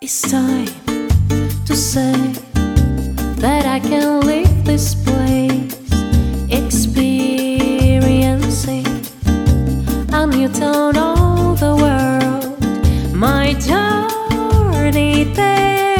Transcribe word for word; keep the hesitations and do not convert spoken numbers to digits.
It's time to say that I can leave this place, experiencing a new town of the world. My journey there